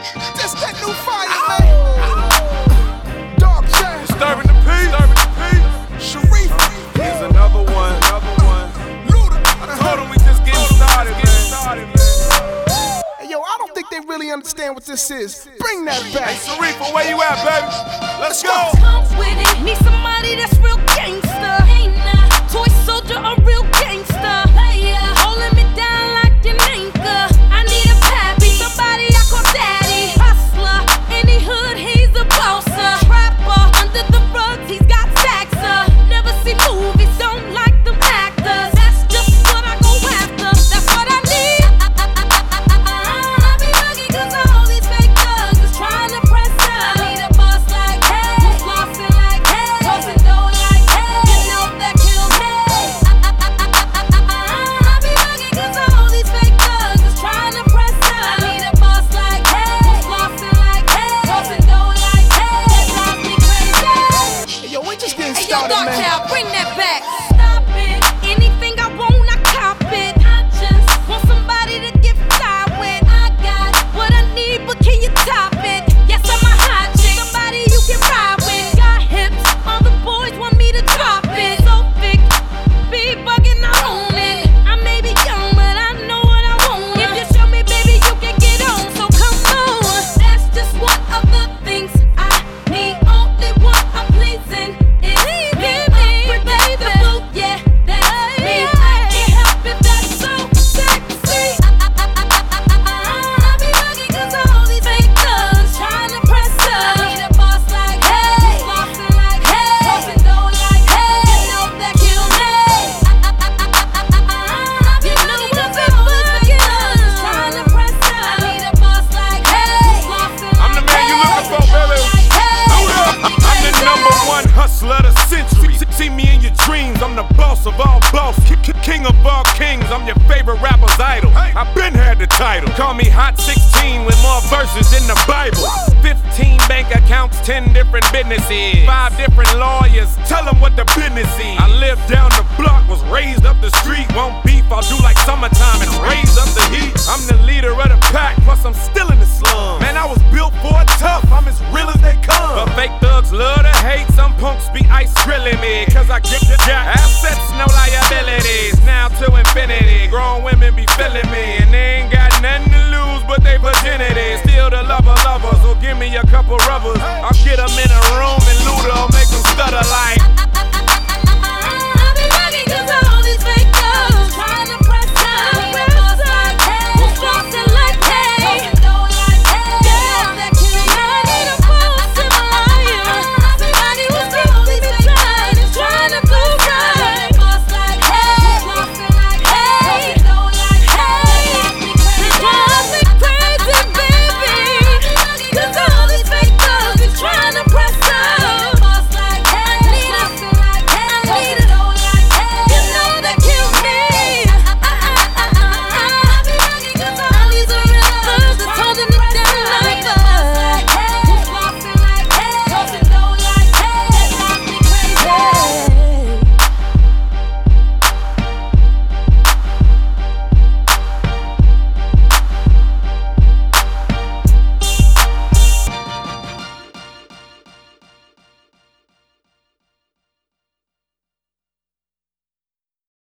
Just that new fire, man. Dark Jazz. Disturbing the peace. Sharif. Here's another one. Luda. I told him we just getting started, man. Hey, yo, I don't think they really understand what this is. Bring that back. Hey, Sharifa, where you at, baby? Let's go. Come with it. Need somebody that's real gangster. Ain't nah. Toy soldier, a real gangster. Player, holding me down like an anchor. I need a pappy, somebody I call daddy. Hustler, any hood, he's a bosser. Trapper, under the rugs, he's got taxer. Never see movies, don't like them actors. That's just what I go after. That's what I need. I be bugging 'cause all these fake thugs is trying to press up. I need a boss like hey, who's flossing like hey, tossing dough like hey. You know that kills me. I be bugging 'cause all these fake thugs is trying to press up. I need a boss like hey, who's flossing like hey, tossing dough like hey. That drives me crazy. Hey, yo, we just getting Hey, yo, started, Dark man. Child, bring that back. Stop it. Anything I want, I cop it. I just want somebody to get fly with. I got what I need, but can you top it? Yes, I'm a hot chick. Somebody you can ride with. Got hips, all the boys want me to drop it. So thick, be bugging, I own it. I may be young, but I know what I want. If you show me, baby, you can get on. So come on. That's just one of the things I need. Only one I'm pleasing is me. Unpredictable, yeah, that's me. I can't help it, that's so sexy. I be bugging 'cause all these fake thugs trying to press up. I need a boss like hey, flossing like hey, tossing dough like hey. You know that kills me. You know what the fuck is trying to press up. I need a boss like hey, flossing I'm the man you looking for, baby. I'm the number one hustler of the century. See me in your dreams, I'm the boss of all boss, king of all kings. I'm your favorite rapper's idol. I been had the title. Call me Hot 16 with more verses than the Bible. 15 bank accounts, 10 different businesses, 5 different lawyers. Tell them what the business is. I live down the block, was raised up the street. Won't beef, I'll do like summertime and raise up the heat. I'm the leader of the pack, plus I'm still in the slum. Man, I was built for it tough, I'm as real as they come. But fake thugs love to hate, some punks be ice grilling me. 'Cause I grip the jack, assets, no liabilities. Now to infinity, grown women be feeling me. And they ain't got nothing to lose but they virginity. Still the lover, so give me a couple rubbers. I'll get them in a room